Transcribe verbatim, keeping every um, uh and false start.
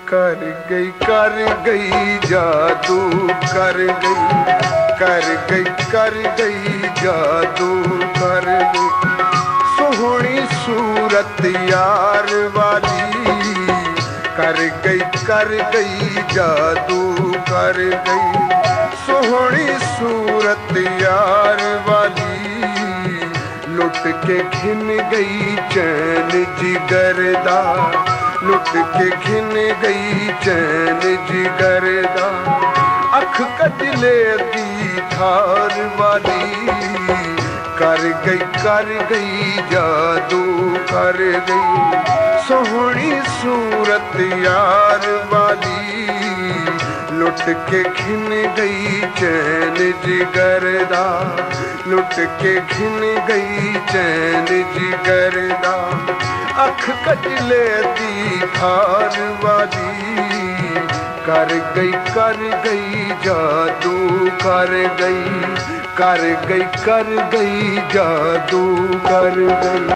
कर गई कर गई जादू कर गई कर गई कर गई जादू कर गई सोहनी सूरत यार वाली कर गई कर गई जादू कर गई सोहनी सूरत यार वाली लुट के घिन गई चैन जिगर दा लुट के घिन गई चैन जिगर दा अख कजले दी धार वाली कर गई कर गई जादू कर गई सोहनी सूरत यार वाली लुट के घिन गई चैन जिगर दा लुट के घिन गई चैन जिगर दा अख कजले दी धार वाली कर गई कर गई जादू कर गई कर गई कर गई जादू कर गई।